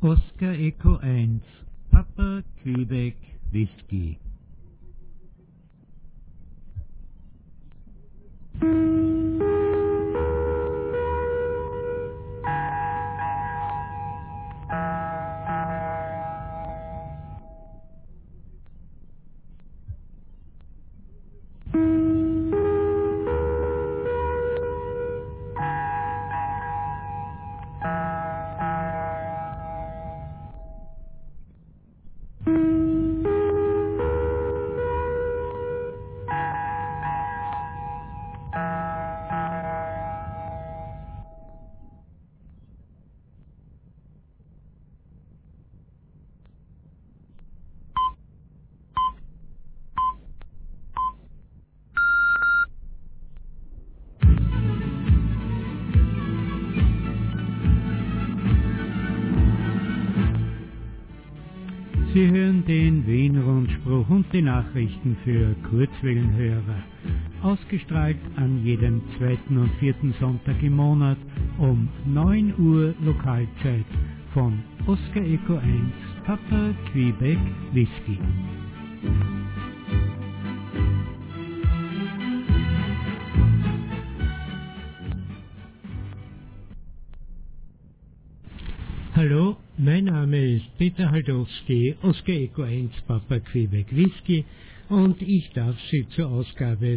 Oscar Echo 1, Papa Quebec Whisky. Sie hören den Wien-Rundspruch und die Nachrichten für Kurzwellenhörer, ausgestrahlt an jedem zweiten und vierten Sonntag im Monat um 9 Uhr Lokalzeit von Oscar Echo 1, Papa Quebec Whisky. Hallo, mein Name ist Peter Haldowski, Oscar Echo 1, Papa Quebec Whisky, und ich darf Sie zur Ausgabe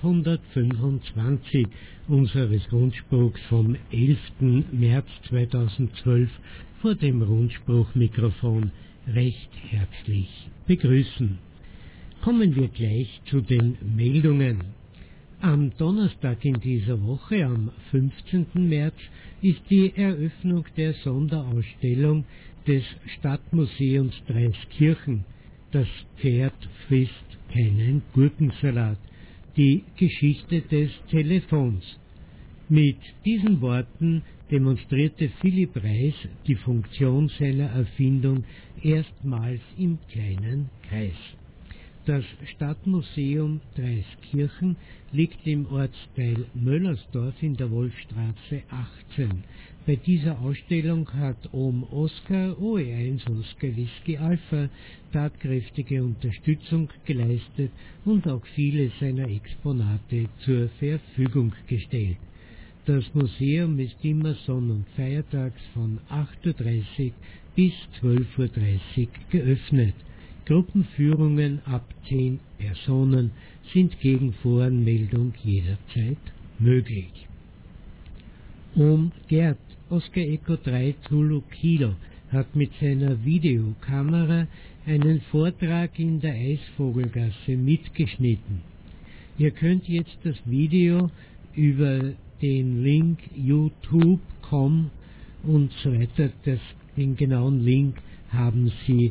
525 unseres Rundspruchs vom 11. März 2012 vor dem Rundspruchmikrofon recht herzlich begrüßen. Kommen wir gleich zu den Meldungen. Am Donnerstag in dieser Woche, am 15. März, ist die Eröffnung der Sonderausstellung des Stadtmuseums Dreiskirchen. Das Pferd frisst keinen Gurkensalat. Die Geschichte des Telefons. Mit diesen Worten demonstrierte Philipp Reis die Funktion seiner Erfindung erstmals im kleinen Kreis. Das Stadtmuseum Dreiskirchen liegt im Ortsteil Möllersdorf in der Wolfstraße 18. Bei dieser Ausstellung hat Ohm Oscar OE1 Oscar Whisky Alpha tatkräftige Unterstützung geleistet und auch viele seiner Exponate zur Verfügung gestellt. Das Museum ist immer sonn- und feiertags von 8:30 Uhr bis 12:30 Uhr geöffnet. Gruppenführungen ab 10 Personen sind gegen Voranmeldung jederzeit möglich. Ohm Gerd, Oscar Echo 3 Zulu Kilo, hat mit seiner Videokamera einen Vortrag in der Eisvogelgasse mitgeschnitten. Ihr könnt jetzt das Video über den Link youtube.com und so weiter, den genauen Link haben Sie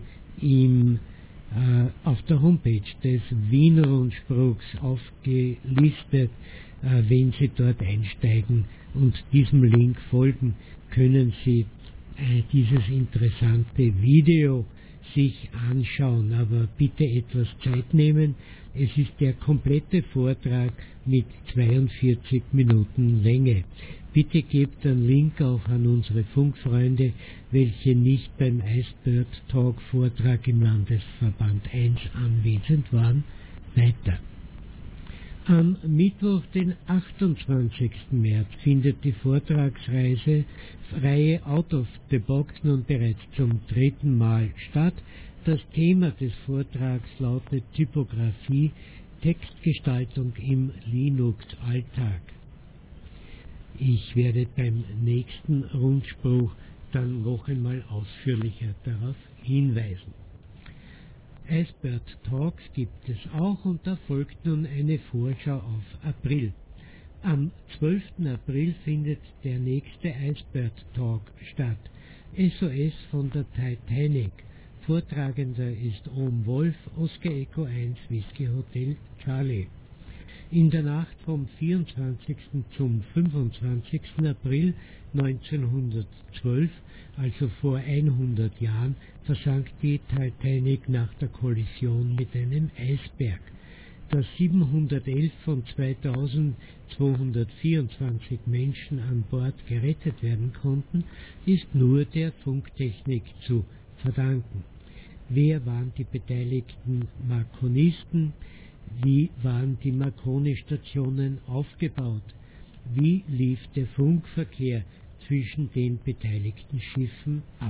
auf der Homepage des Wiener Rundspruchs aufgelistet. Wenn Sie dort einsteigen und diesem Link folgen, können Sie dieses interessante Video sich anschauen, aber bitte etwas Zeit nehmen. Es ist der komplette Vortrag mit 42 Minuten Länge. Bitte gebt den Link auch an unsere Funkfreunde, welche nicht beim Icebird Talk Vortrag im Landesverband 1 anwesend waren, weiter. Am Mittwoch, den 28. März, findet die Vortragsreihe Out of the Box nun bereits zum 3. Mal statt. Das Thema des Vortrags lautet Typografie, Textgestaltung im Linux-Alltag. Ich werde beim nächsten Rundspruch dann noch einmal ausführlicher darauf hinweisen. Icebird Talks gibt es auch und da folgt nun eine Vorschau auf April. Am 12. April findet der nächste Icebird Talk statt. SOS von der Titanic. Vortragender ist Ohm Wolf, Oscar Echo 1 Whisky Hotel Charlie. In der Nacht vom 24. zum 25. April 1912, also vor 100 Jahren, versank die Titanic nach der Kollision mit einem Eisberg. dass 711 von 2224 Menschen an Bord gerettet werden konnten, ist nur der Funktechnik zu verdanken. Wer waren die beteiligten Markonisten? Wie waren die Marconi-Stationen aufgebaut? Wie lief der Funkverkehr zwischen den beteiligten Schiffen ab?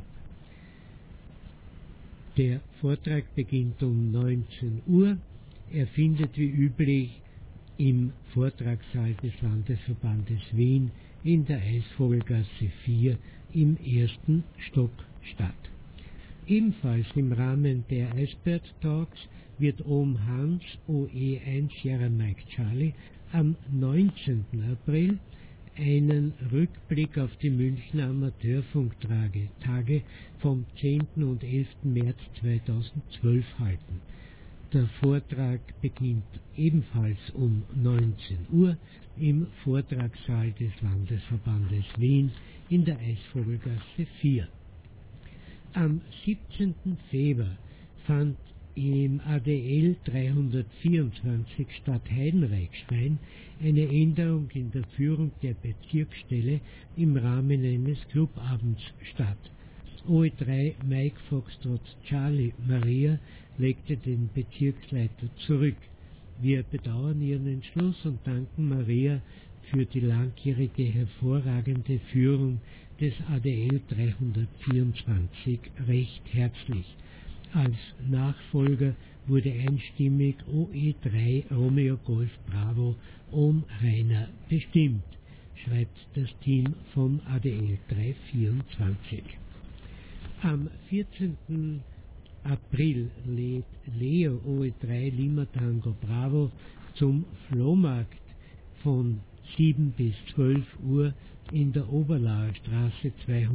Der Vortrag beginnt um 19 Uhr. Er findet wie üblich im Vortragssaal des Landesverbandes Wien in der Eisvogelgasse 4 im ersten Stock statt. Ebenfalls im Rahmen der Eisbert Talks wird OM Hans OE1 Sierra Mike Charlie am 19. April einen Rückblick auf die Münchner Amateurfunktage vom 10. und 11. März 2012 halten. Der Vortrag beginnt ebenfalls um 19 Uhr im Vortragssaal des Landesverbandes Wien in der Eisvogelgasse 4. Am 17. Februar fand im ADL 324 Stadt Heidenreichstein eine Änderung in der Führung der Bezirksstelle im Rahmen eines Clubabends statt. OE3 Mike Foxtrot Charlie Maria legte den Bezirksleiter zurück. Wir bedauern ihren Entschluss und danken Maria für die langjährige hervorragende Führung des ADL 324 recht herzlich. Als Nachfolger wurde einstimmig OE3 Romeo Golf Bravo OM Rainer bestimmt, schreibt das Team vom ADL 324. Am 14. April lädt Leo OE3 Lima Tango Bravo zum Flohmarkt von 7 bis 12 Uhr in der Oberlauer Straße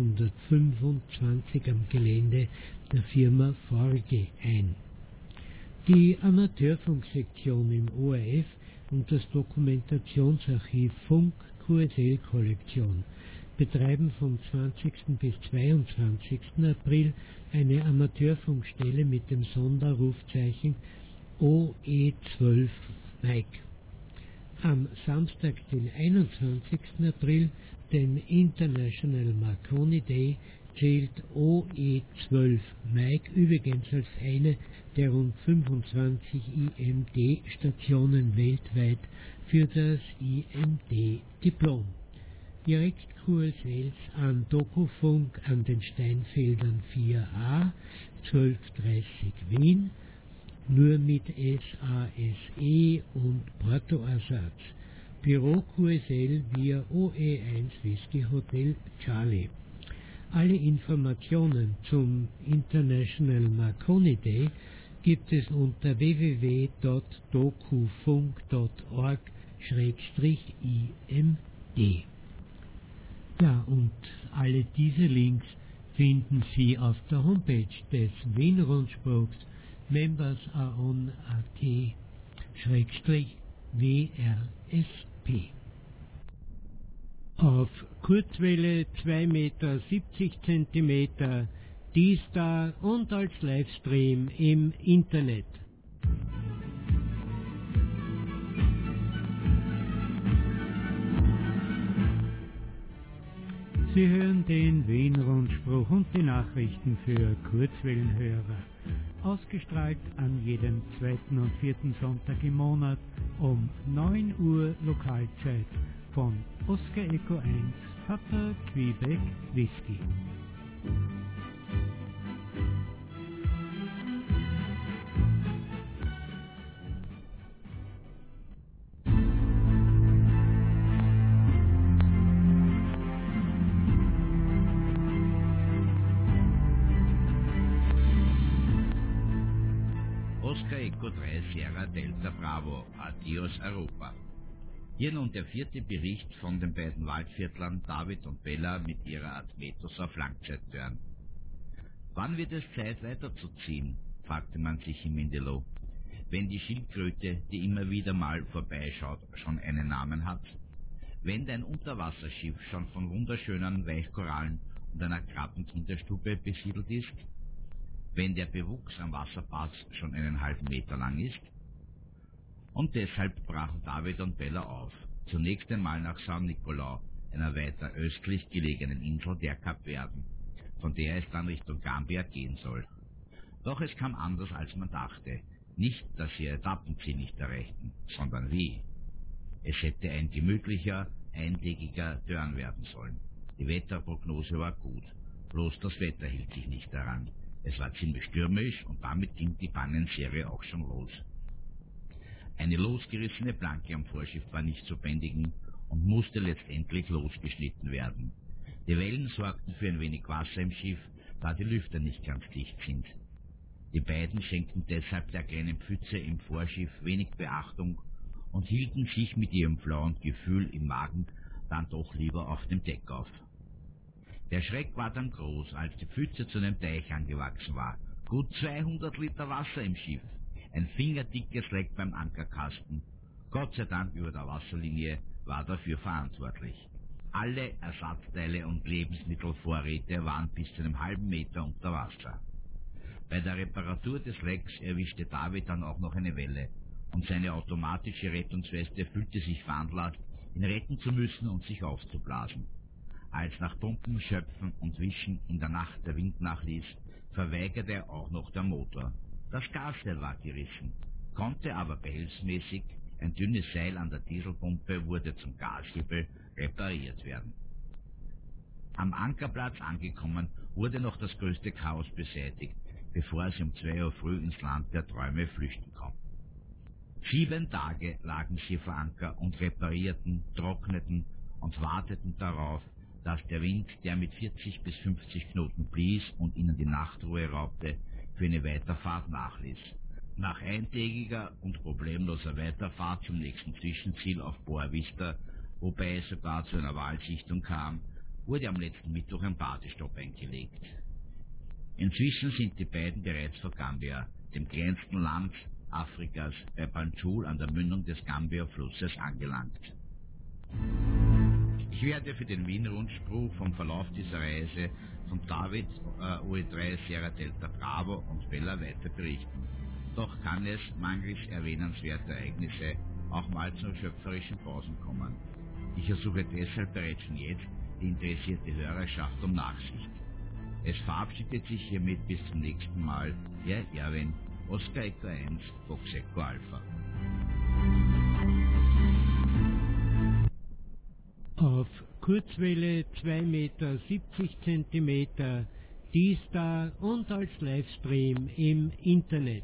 225 am Gelände der Firma Forge ein. Die Amateurfunksektion im ORF und das Dokumentationsarchiv Funk QSL-Kollektion betreiben vom 20. bis 22. April eine Amateurfunkstelle mit dem Sonderrufzeichen OE12 Mike. Am Samstag, den 21. April, den International Marconi Day, zählt OE12 Mike übrigens als eine der rund 25 IMD-Stationen weltweit für das IMD-Diplom. Direkt QSLs an Dokufunk an den Steinfeldern 4a, 1230 Wien, nur mit SASE und Portoersatz. Büro QSL via OE1 Whisky Hotel Charlie. Alle Informationen zum International Marconi Day gibt es unter www.dokufunk.org/imd. Ja, und alle diese Links finden Sie auf der Homepage des Wien Rundspruchs Members are on AT/WRSP. Auf Kurzwelle 2,70 Meter, D-Star und als Livestream im Internet. Sie hören den Wien-Rundspruch und die Nachrichten für Kurzwellenhörer. Ausgestrahlt an jedem zweiten und vierten Sonntag im Monat um 9 Uhr Lokalzeit von Oscar Echo 1, Papa Quebec Whisky. Oscar Echo 3 Sierra Delta Bravo, Adios Europa. Hier nun der vierte Bericht von den beiden Waldviertlern David und Bella mit ihrer Admetos auf Langzeittörn. Wann wird es Zeit weiterzuziehen, fragte man sich im Mindelo. Wenn die Schildkröte, die immer wieder mal vorbeischaut, schon einen Namen hat? Wenn dein Unterwasserschiff schon von wunderschönen Weichkorallen und einer Krabbenkinderstube besiedelt ist? Wenn der Bewuchs am Wasserpass schon einen halben Meter lang ist? und deshalb brachen David und Bella auf. Zunächst einmal nach San Nicolau, einer weiter östlich gelegenen Insel der Kapverden, von der es dann Richtung Gambia gehen soll. Doch es kam anders, als man dachte. Nicht, dass sie ihr Etappenziel nicht erreichten, sondern wie. Es hätte ein gemütlicher, eintägiger Turn werden sollen. Die Wetterprognose war gut, bloß das Wetter hielt sich nicht daran. Es war ziemlich stürmisch und damit ging die Pannenserie auch schon los. Eine losgerissene Planke am Vorschiff war nicht zu bändigen und musste letztendlich losgeschnitten werden. Die Wellen sorgten für ein wenig Wasser im Schiff, da die Lüfter nicht ganz dicht sind. Die beiden schenkten deshalb der kleinen Pfütze im Vorschiff wenig Beachtung und hielten sich mit ihrem flauen Gefühl im Magen dann doch lieber auf dem Deck auf. Der Schreck war dann groß, als die Pfütze zu einem Teich angewachsen war. Gut 200 Liter Wasser im Schiff, ein fingerdickes Leck beim Ankerkasten. Gott sei Dank über der Wasserlinie war dafür verantwortlich. Alle Ersatzteile und Lebensmittelvorräte waren bis zu einem halben Meter unter Wasser. Bei der Reparatur des Lecks erwischte David dann auch noch eine Welle und seine automatische Rettungsweste fühlte sich veranlasst, ihn retten zu müssen und sich aufzublasen. Als nach Pumpen, Schöpfen und Wischen in der Nacht der Wind nachließ, verweigerte auch noch der Motor. Das Gasseil war gerissen, konnte aber behelfsmäßig, ein dünnes Seil an der Dieselpumpe wurde zum Gashebel repariert werden. Am Ankerplatz angekommen, wurde noch das größte Chaos beseitigt, bevor sie um 2 Uhr früh ins Land der Träume flüchten konnten. 7 Tage lagen sie vor Anker und reparierten, trockneten und warteten darauf, dass der Wind, der mit 40 bis 50 Knoten blies und ihnen die Nachtruhe raubte, für eine Weiterfahrt nachließ. Nach eintägiger und problemloser Weiterfahrt zum nächsten Zwischenziel auf Boa Vista, wobei es sogar zu einer Walsichtung kam, wurde am letzten Mittwoch ein Badestopp eingelegt. Inzwischen sind die beiden bereits vor Gambia, dem kleinsten Land Afrikas, bei Banjul an der Mündung des Gambia-Flusses angelangt. Ich werde für den Wien-Rundspruch vom Verlauf dieser Reise von David, OE3 Sierra Delta Bravo und Bella weiter berichten. Doch kann es, mangels erwähnenswerter Ereignisse, auch mal zu schöpferischen Pausen kommen. Ich ersuche deshalb bereits schon jetzt die interessierte Hörerschaft um Nachsicht. Es verabschiedet sich hiermit bis zum nächsten Mal, Ihr Erwin, Oscar Echo 1, Fox Echo Alpha. Auf Kurzwelle 2,70 Meter, D-Star und als Livestream im Internet.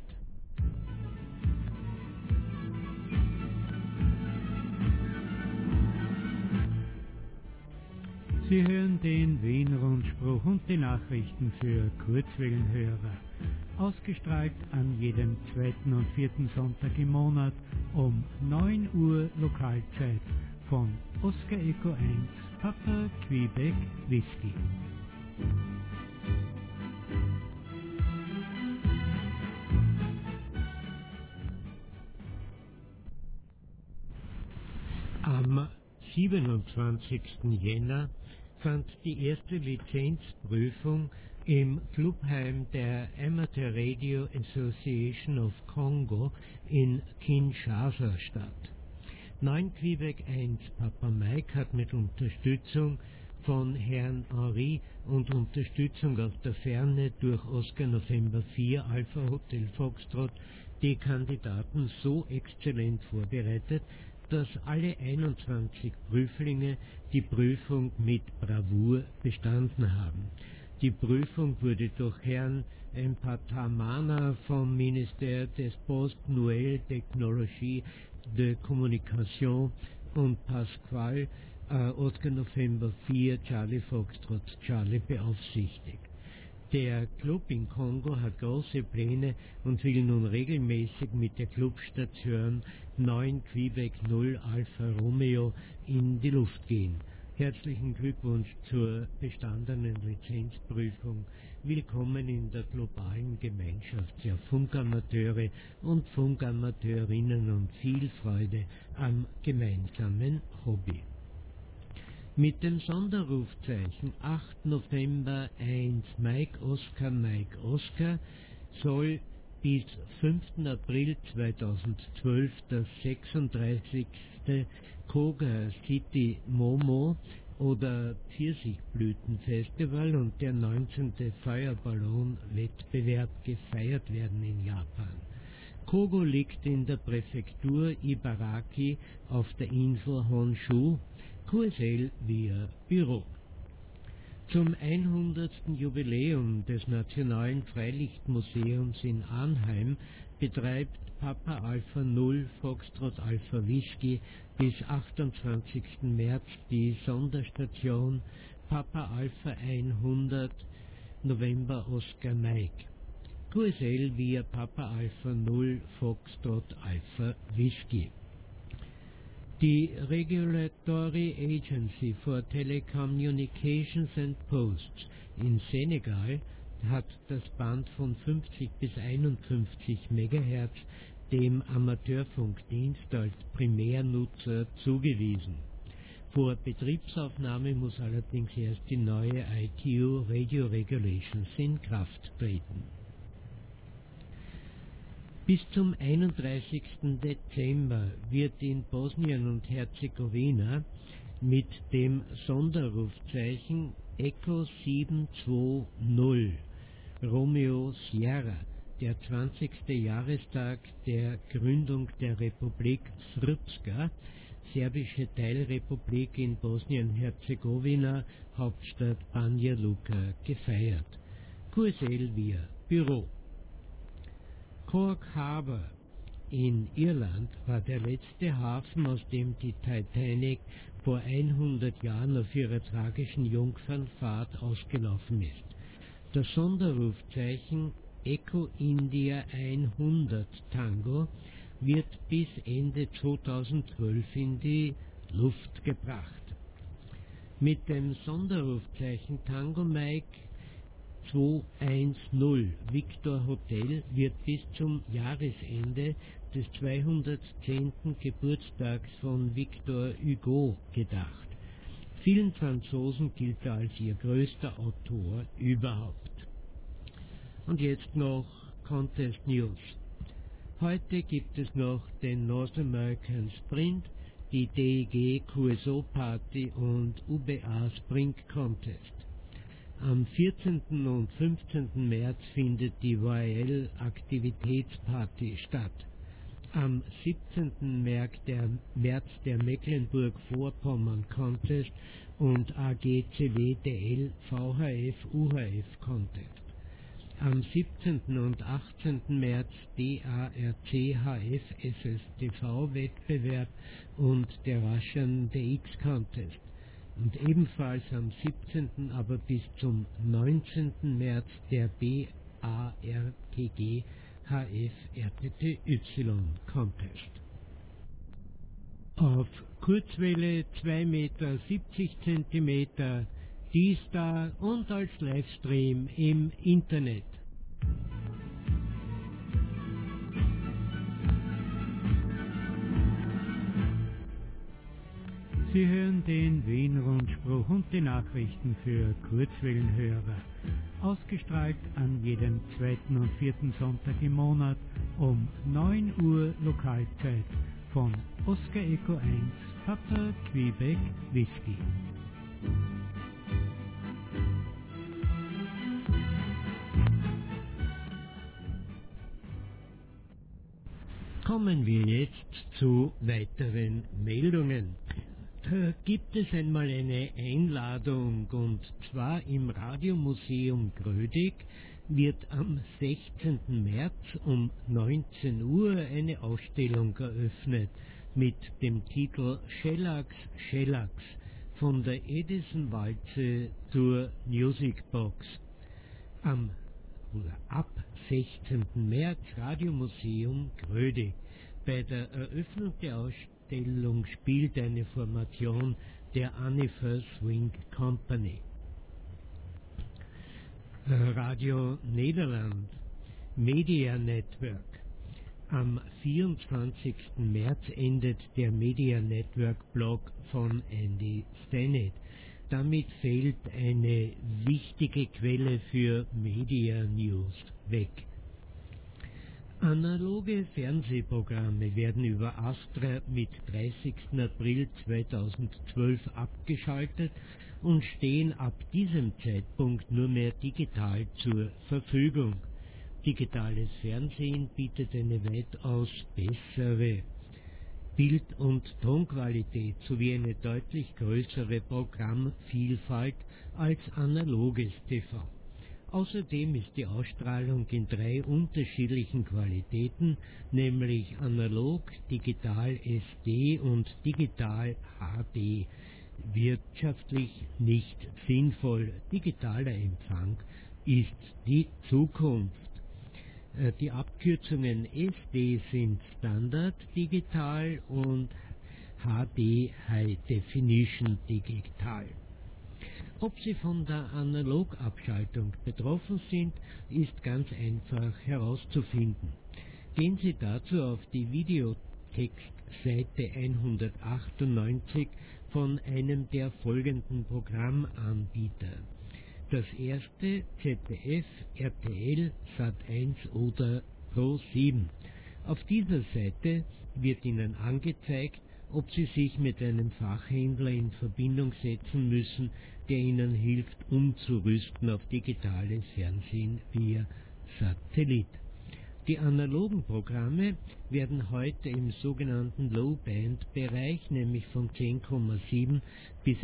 Sie hören den Wien-Rundspruch und die Nachrichten für Kurzwellenhörer. Ausgestrahlt an jedem 2. und 4. Sonntag im Monat um 9 Uhr Lokalzeit von Oscar Echo 1, Papa Quebec Whisky. Am 27. Jänner fand die erste Lizenzprüfung im Clubheim der Amateur Radio Association of Congo in Kinshasa statt. 9 Quebec 1 Papa Mike hat mit Unterstützung von Herrn Henri und Unterstützung aus der Ferne durch Oscar November 4 Alpha Hotel Foxtrot die Kandidaten so exzellent vorbereitet, dass alle 21 Prüflinge die Prüfung mit Bravour bestanden haben. Die Prüfung wurde durch Herrn Empatamana vom Ministère des Postes Nouvelles Technologies de Communication und Pasquale Oscar November 4 Charlie Foxtrot Charlie beaufsichtigt. Der Club in Kongo hat große Pläne und will nun regelmäßig mit der Clubstation 9 Quebec 0 Alpha Romeo in die Luft gehen. Herzlichen Glückwunsch zur bestandenen Lizenzprüfung. Willkommen in der globalen Gemeinschaft der Funkamateure und Funkamateurinnen und viel Freude am gemeinsamen Hobby. Mit dem Sonderrufzeichen 8 November 1 Mike Oscar soll bis 5. April 2012 das 36. Koga City Momo oder Pfirsichblütenfestival und der 19. Feuerballon-Wettbewerb gefeiert werden in Japan. Kogo liegt in der Präfektur Ibaraki auf der Insel Honshu, QSL via Büro. Zum 100. Jubiläum des Nationalen Freilichtmuseums in Arnheim betreibt Papa Alpha 0 Foxtrot Alpha Whisky bis 28. März die Sonderstation Papa Alpha 100 November Oscar Mike. QSL via Papa Alpha 0 Foxtrot Alpha Whisky. Die Regulatory Agency for Telecommunications and Posts in Senegal hat das Band von 50 bis 51 MHz dem Amateurfunkdienst als Primärnutzer zugewiesen. Vor Betriebsaufnahme muss allerdings erst die neue ITU Radio Regulations in Kraft treten. Bis zum 31. Dezember wird in Bosnien und Herzegowina mit dem Sonderrufzeichen Echo 720 Romeo Sierra der 20. Jahrestag der Gründung der Republik Srpska, serbische Teilrepublik in Bosnien-Herzegowina, Hauptstadt Banja Luka, gefeiert. QSL via Büro. Cork Harbour in Irland war der letzte Hafen, aus dem die Titanic vor 100 Jahren auf ihrer tragischen Jungfernfahrt ausgelaufen ist. Das Sonderrufzeichen Echo India 100 Tango wird bis Ende 2012 in die Luft gebracht. Mit dem Sonderrufzeichen Tango Mike 210 Victor Hotel wird bis zum Jahresende des 210. Geburtstags von Victor Hugo gedacht. Vielen Franzosen gilt er als ihr größter Autor überhaupt. Und jetzt noch Contest News. Heute gibt es noch den North American Sprint, die DEG QSO Party und UBA Spring Contest. Am 14. und 15. März findet die YL Aktivitätsparty statt. Am 17. März der Mecklenburg-Vorpommern Contest und AGCW-DL VHF-UHF Contest. Am 17. und 18. März DARC-HF-SSTV-Wettbewerb und der Russian DX Contest. Und ebenfalls am 17. aber bis zum 19. März der BARTG HF-RTTY Contest. Auf Kurzwelle 2 Meter 70 Zentimeter, D-Star und als Livestream im Internet. Sie hören den Wien-Rundspruch und die Nachrichten für Kurzwellenhörer, ausgestrahlt an jedem zweiten und vierten Sonntag im Monat um 9 Uhr Lokalzeit von Oscar Echo 1, Papa Quebec Whisky. Kommen wir jetzt zu weiteren Meldungen. Da gibt es einmal eine Einladung, und zwar im Radiomuseum Grödig wird am 16. März um 19 Uhr eine Ausstellung eröffnet mit dem Titel Shellax Shellax von der Edison-Walze zur Musicbox. Ab 16. März Radiomuseum Grödig. Bei der Eröffnung der Ausstellung spielt eine Formation der Anifer Swing Company. Radio Nederland Media Network. Am 24. März endet der Media Network Blog von Andy Stannett. Damit fällt eine wichtige Quelle für Media News weg. Analoge Fernsehprogramme werden über Astra mit 30. April 2012 abgeschaltet und stehen ab diesem Zeitpunkt nur mehr digital zur Verfügung. Digitales Fernsehen bietet eine weitaus bessere Bild- und Tonqualität sowie eine deutlich größere Programmvielfalt als analoges TV. Außerdem ist die Ausstrahlung in 3 unterschiedlichen Qualitäten, nämlich analog, digital SD und digital HD, wirtschaftlich nicht sinnvoll. Digitaler Empfang ist die Zukunft. Die Abkürzungen SD sind Standard Digital und HD High Definition Digital. Ob Sie von der Analogabschaltung betroffen sind, ist ganz einfach herauszufinden. Gehen Sie dazu auf die Videotextseite 198 von einem der folgenden Programmanbieter. Das erste ZDF, RTL, Sat1 oder Pro7. Auf dieser Seite wird Ihnen angezeigt, ob Sie sich mit einem Fachhändler in Verbindung setzen müssen, der Ihnen hilft, umzurüsten auf digitales Fernsehen via Satellit. Die analogen Programme werden heute im sogenannten Low-Band-Bereich, nämlich von 10,7 bis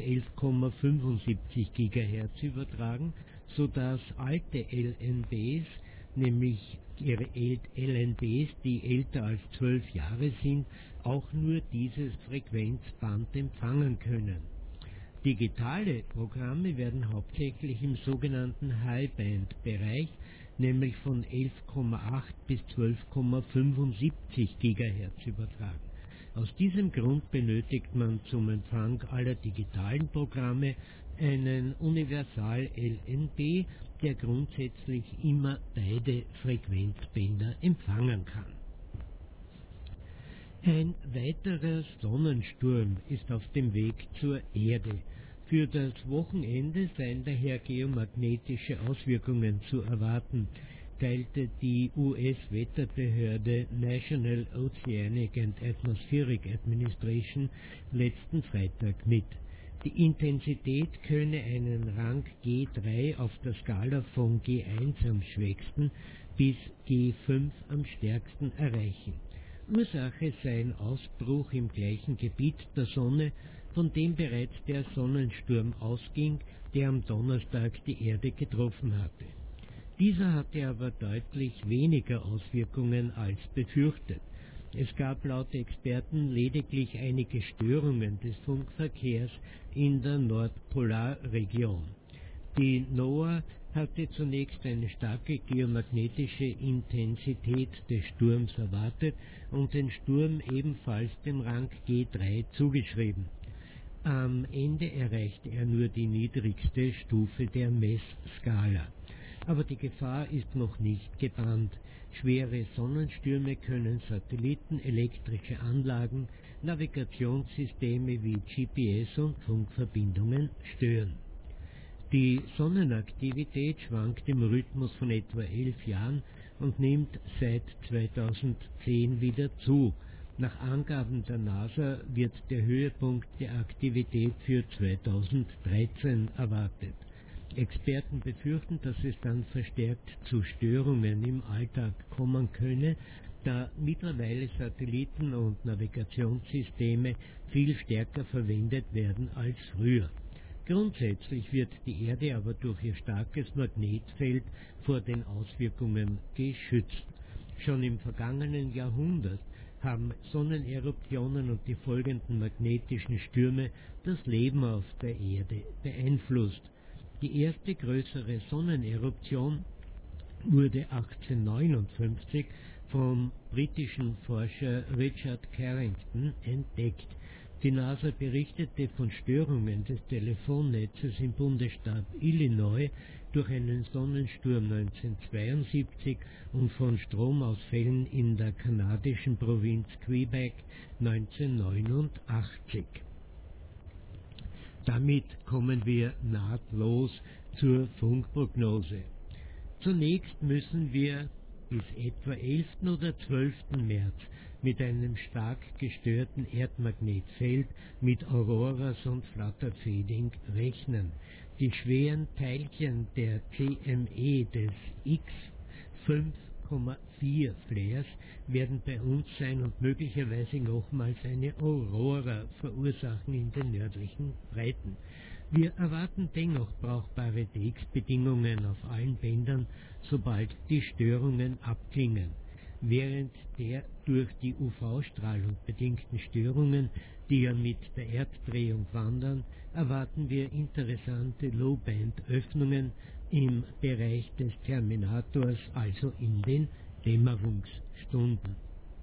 11,75 GHz übertragen, sodass alte LNBs, nämlich ihre LNBs, die älter als 12 Jahre sind, auch nur dieses Frequenzband empfangen können. Digitale Programme werden hauptsächlich im sogenannten High-Band-Bereich, nämlich von 11,8 bis 12,75 GHz übertragen. Aus diesem Grund benötigt man zum Empfang aller digitalen Programme einen Universal-LNB, der grundsätzlich immer beide Frequenzbänder empfangen kann. Ein weiterer Sonnensturm ist auf dem Weg zur Erde. Für das Wochenende seien daher geomagnetische Auswirkungen zu erwarten, teilte die US-Wetterbehörde National Oceanic and Atmospheric Administration letzten Freitag mit. Die Intensität könne einen Rang G3 auf der Skala von G1 am schwächsten bis G5 am stärksten erreichen. Ursache sei ein Ausbruch im gleichen Gebiet der Sonne, von dem bereits der Sonnensturm ausging, der am Donnerstag die Erde getroffen hatte. Dieser hatte aber deutlich weniger Auswirkungen als befürchtet. Es gab laut Experten lediglich einige Störungen des Funkverkehrs in der Nordpolarregion. Die NOAA hatte zunächst eine starke geomagnetische Intensität des Sturms erwartet und den Sturm ebenfalls dem Rang G3 zugeschrieben. Am Ende erreichte er nur die niedrigste Stufe der Messskala. Aber die Gefahr ist noch nicht gebannt. Schwere Sonnenstürme können Satelliten, elektrische Anlagen, Navigationssysteme wie GPS und Funkverbindungen stören. Die Sonnenaktivität schwankt im Rhythmus von etwa 11 Jahren und nimmt seit 2010 wieder zu. Nach Angaben der NASA wird der Höhepunkt der Aktivität für 2013 erwartet. Experten befürchten, dass es dann verstärkt zu Störungen im Alltag kommen könne, da mittlerweile Satelliten und Navigationssysteme viel stärker verwendet werden als früher. Grundsätzlich wird die Erde aber durch ihr starkes Magnetfeld vor den Auswirkungen geschützt. Schon im vergangenen Jahrhundert haben Sonneneruptionen und die folgenden magnetischen Stürme das Leben auf der Erde beeinflusst. Die erste größere Sonneneruption wurde 1859 vom britischen Forscher Richard Carrington entdeckt. Die NASA berichtete von Störungen des Telefonnetzes im Bundesstaat Illinois durch einen Sonnensturm 1972 und von Stromausfällen in der kanadischen Provinz Quebec 1989. Damit kommen wir nahtlos zur Funkprognose. Zunächst müssen wir bis etwa 11. oder 12. März mit einem stark gestörten Erdmagnetfeld mit Auroras und Flutterfading rechnen. Die schweren Teilchen der CME des X5,4 Flares werden bei uns sein und möglicherweise nochmals eine Aurora verursachen in den nördlichen Breiten. Wir erwarten dennoch brauchbare DX-Bedingungen auf allen Bändern, sobald die Störungen abklingen. Während der durch die UV-Strahlung bedingten Störungen, die ja mit der Erddrehung wandern, erwarten wir interessante Low-Band-Öffnungen im Bereich des Terminators, also in den Dämmerungsstunden.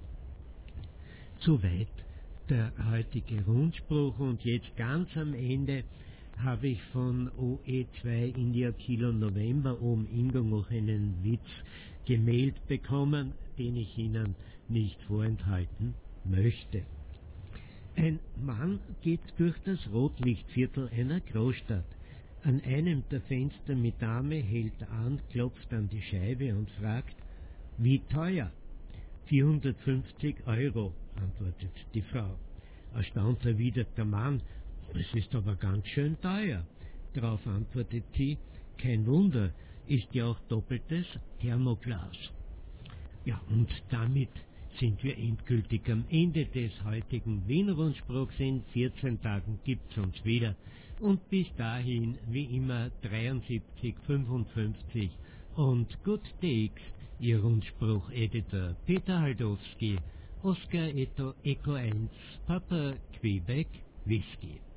Soweit der heutige Rundspruch, und jetzt ganz am Ende habe ich von OE2 India Kilo November oben Ingo noch einen Witz gemailt bekommen, den ich Ihnen nicht vorenthalten möchte. Ein Mann geht durch das Rotlichtviertel einer Großstadt. An einem der Fenster mit Dame hält an, klopft an die Scheibe und fragt: Wie teuer? 450 €, antwortet die Frau. Erstaunt erwidert der Mann: Es ist aber ganz schön teuer. Darauf antwortet sie: Kein Wunder, ist ja auch doppeltes Thermoglas. Ja, und damit sind wir endgültig am Ende des heutigen Wien-Rundspruchs. In 14 Tagen gibt's uns wieder. Und bis dahin, wie immer, 73 55 und Good DX, Ihr Rundspruch-Editor Peter Haldowski, Oscar Echo 1, Papa Quebec Whisky.